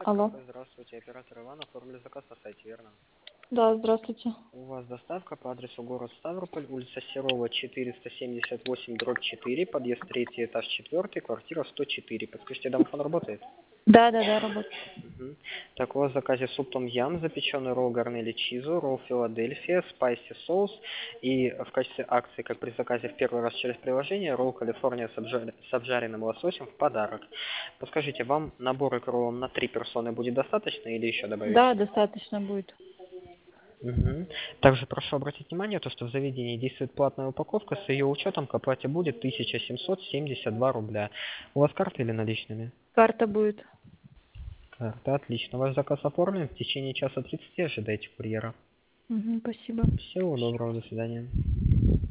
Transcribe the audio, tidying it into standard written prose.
Алло. КП, здравствуйте, оператор Иван, оформили заказ на сайте, верно? Да, здравствуйте. У вас доставка по адресу город Ставрополь, улица Серова, 478, дробь 4, подъезд 3, этаж 4, квартира 104. Подскажите, домофон работает? Да, работает. Мгм. Так, у вас в заказе суп том ям, запеченный ролл гарнели чизу, ролл Филадельфия, спайси соус и в качестве акции, как при заказе в первый раз через приложение, ролл Калифорния с обжаренным лососем в подарок. Подскажите, вам набор к роллам на 3 персоны будет достаточно или еще добавить? Да, достаточно будет. Мгм. Также прошу обратить внимание, то, что в заведении действует платная упаковка, с ее учетом к оплате будет 1772 рубля. У вас карта или наличными? Карта будет. Карта, отлично. Ваш заказ оформлен, в течение часа 30 ожидайте курьера. Спасибо. Всего доброго, до свидания.